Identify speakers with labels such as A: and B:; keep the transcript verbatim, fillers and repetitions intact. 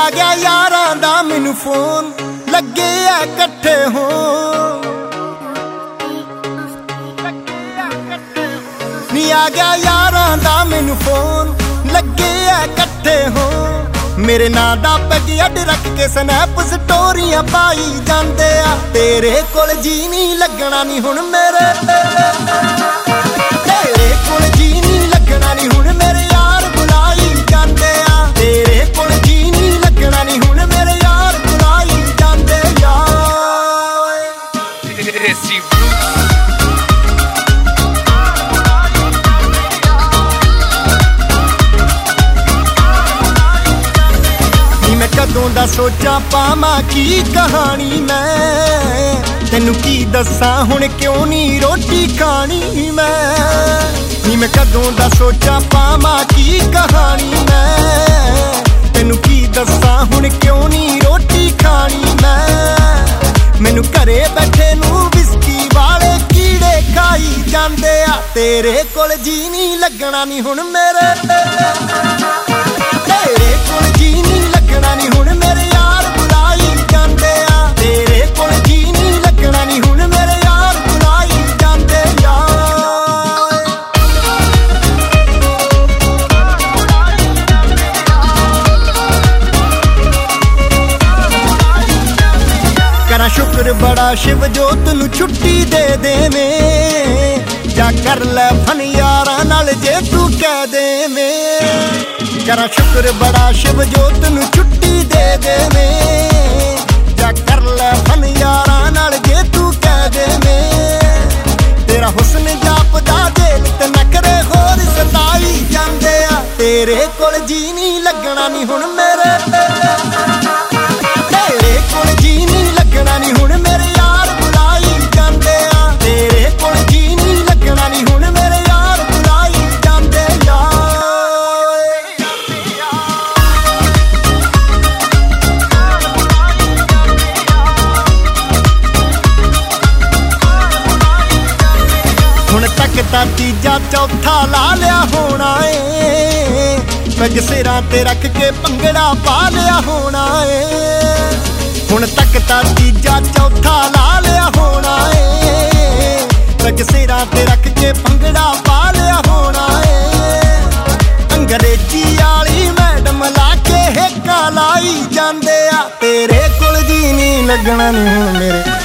A: आ गया यारां दा मैनू फोन, लगे आ कट्ठे हो नी आ गया यारां दा मैनू फोन, लगे आ कट्ठे हो। मेरे नां दा पैग अड रख के स्नैप स्टोरियां पाई जांदे आ, तेरे कोल जी नहीं लगना नी हुण मेरे, तेरे कोल जी नहीं लगना नी हुण मेरे यार बुलाई जांदे आ, तेरे कोल जी नहीं लगना नी हुण मेरे यार बुलाई जांदे यार। मैं कदों दा सोचा पावां की कहानी, मैं तैनू की दस्सां हुण क्यों नहीं रोटी खानी मैं। नी मैं कदों दा सोचा पावां की कहानी, मैं तैनू की दस्सां हुण क्यों नहीं रोटी खानी मैं। मैनू घरे बैठे नू विस्की वाले कीड़े खाई जांदे आ, तेरे कोल जी नहीं लगना नी हुण मेरे, तेरे कोल जी नहीं लगना नी हुण मेरे यार बुलाई जांदे आ, तेरे कोल जी नहीं लगना नी हुण मेरे यार बुलाई जांदे यार। करा शुक्र बड़ा शिव जोत नू छुट्टी दे देवें, जा कर लै फन यारां नाल जे तू कह देवें। करा शुक्र बड़ा शिव जोत नू छुट्टी दे देवें, जा कर लै फन यारां नाल जे तू कह देवें। तेरा हुस्न जापदा दिल ते नखरे होर सताई जांदे आ, तेरे कोल जी नहीं लगना नी हुण मेरे, तेरे कोल जी नहीं लगना नी हुण मेरे यार बुलाई जांदे आ, तेरे कोल जी नहीं लगना नी हुण मेरे यार बुलाई जांदे यार। हुण तक तां तीजा चौथा ला लिया होना ए, पैग सिरां ते रख के भंगड़ा पा लिया होना ए। हुण तक तां तीजा चौथा ला लिया होना ए, पैग सिरां ते रख के भंगड़ा पा लिया होना ए। अंग्रेजी आली मैडम ला के हेका लाई जांदे आ, तेरे कोल जी नहीं लगना नी हुण मेरे।